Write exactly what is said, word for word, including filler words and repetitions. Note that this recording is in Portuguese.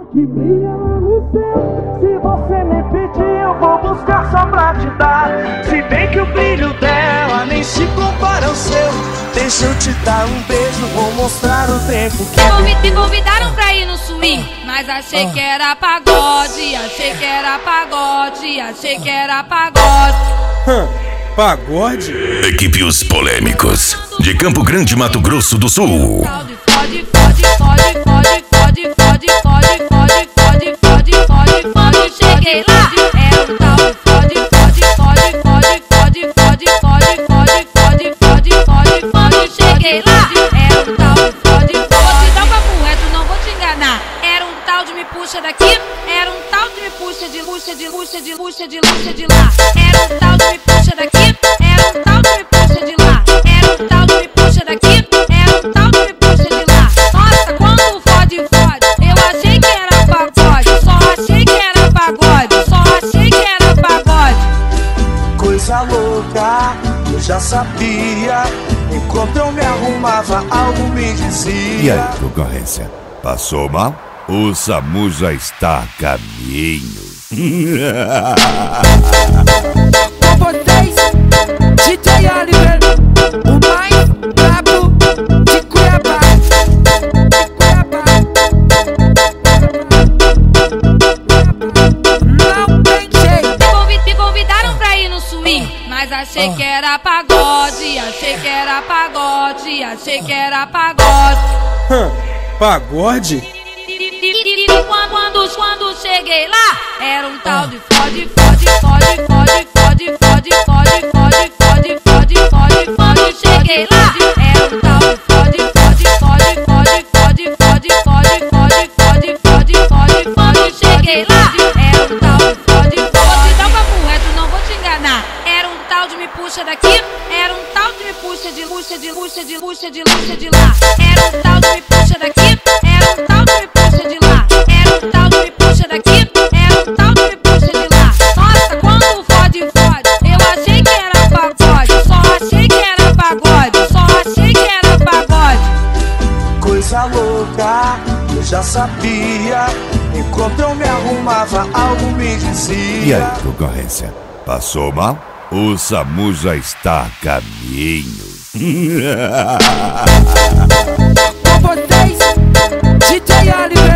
que brilha lá no céu. Se você me pedir, eu vou buscar só pra te dar. Se bem que o brilho dela nem se compara ao seu. Deixa eu te dar um beijo, vou mostrar o tempo que me, convid me convidaram pra ir no swing, mas achei que era pagode. Achei que era pagode, achei que era pagode. Hum, pagode? Equipe Os Polêmicos, de Campo Grande, Mato Grosso do Sul. Fode, fode, fode, fode, fode, fode, fode, fode, fode, fode, fode, fode, fode, cheguei lá. Era um tal de fode, fode, fode, fode, fode, fode, fode, fode, fode, fode, fode, fode, cheguei lá. Era um tal de fode, vou te dar um papo reto, não vou te enganar. Era um tal de me puxa daqui, era um tal de me puxa de puxa de puxa de puxa de puxa de lá. Era um tal de me puxa daqui, era um tal de me puxa de lá. Era um tal de me puxa daqui, era um tal de me puxa de lá. Nossa, quando fode, fode, eu achei que era pagode. Só achei que era pagode, só achei que era pagode. coisa louca, eu já sabia. Enquanto eu me arrumava, algo me dizia. E aí, concorrência? Passou mal? O SAMU já está a caminho. Com vocês, D J Oliver, o mais brabo de Cuiabá. De Cuiabá. Não tem jeito. Me, convid me convidaram pra ir no swing, mas achei que era pagode. Achei que era pagode, achei que era pagode. Hum, pagode? Quando, quando, quando cheguei lá, era um tal de fode, fode, fode, fode, fode, fode, fode, fode, fode, fode, fode, fode, cheguei lá. Era um tal de fode, fode, fode, fode, fode, fode, fode, fode, fode, fode, fode, fode, cheguei lá. Era um tal de fode, vou te dar um papo reto, não vou te enganar. Era um tal de me puxa daqui, era um tal de me puxa de puxa de puxa de puxa de puxa de lá. Era um tal de me puxa daqui, era um tal de me puxa de lá. Era um tal de me puxa daqui, era um tal de me puxa de lá. Nossa, quando fode, fode, eu achei que era pagode. Só achei que era pagode, só achei que era pagode. Coisa louca, eu já sabia. Enquanto eu me arrumava, algo me dizia. E aí, concorrência? Passou mal? O SAMU já está a caminho. Com vocês, D J Oliver.